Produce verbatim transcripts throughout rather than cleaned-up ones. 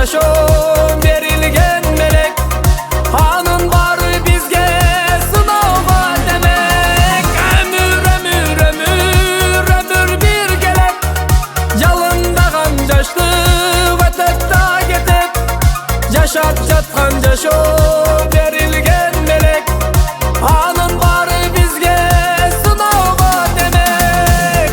жашоо берилген мелек, анын баары бизге сынауга демек. Өмүр, өмүр, өмүр, өмүр бир келет, жалындаган жаштык өтөт да кетет. Жашап жаткан жашоо берилген мелек, анын баары бизге сынауга демек.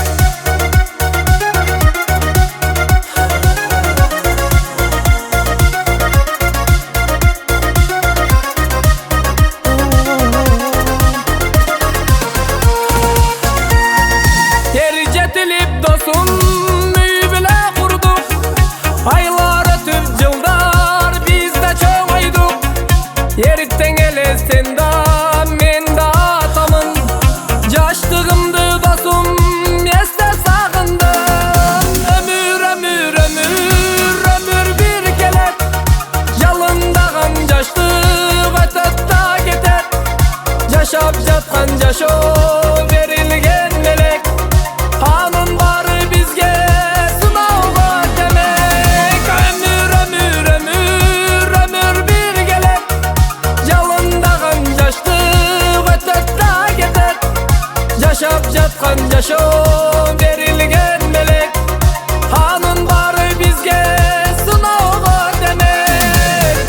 Eri жетилип досум үй биле курдук, айлар өтүп жылдар биз да чоңойдук. Эртең элестен да мен да атамын, жаштыгымды досум эсте сагындым. Өмүр, өмүр, өмүр, өмүр бир келет, жалындаган жаштык өтөт да кетет. Жашап жаткан жашоо берилген мелек, анын баары бизге сынауга демек. Өмүр, өмүр, өмүр, өмүр бир келет, жалындаган жаштык өтөт да кетет. Жашап жаткан жашоо берилген мелек, анын баары бизге сынауга демек.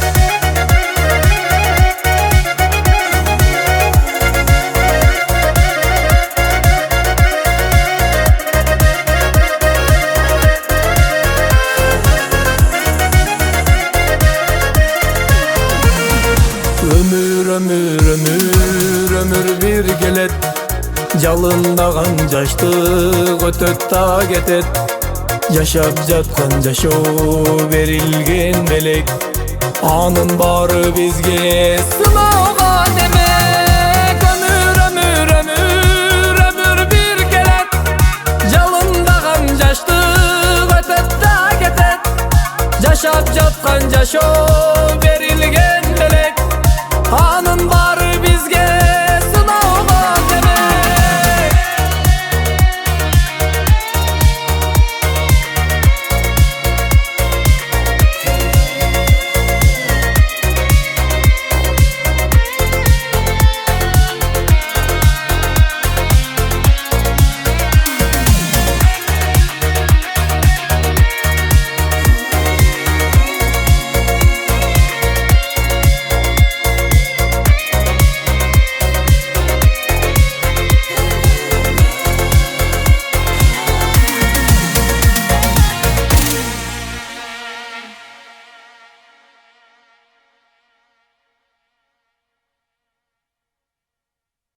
Өмүр, өмүр, өмүр, өмүр бир келет, жалындаган жаштык өтөт да кетет. Жашап жаткан жашоо берилген мелек, анын баары бизге сынауга демек. Өмүр, өмүр, өмүр, өмүр бир келет, жалындаган жаштык өтөт да кетет. Жашап жаткан жашоо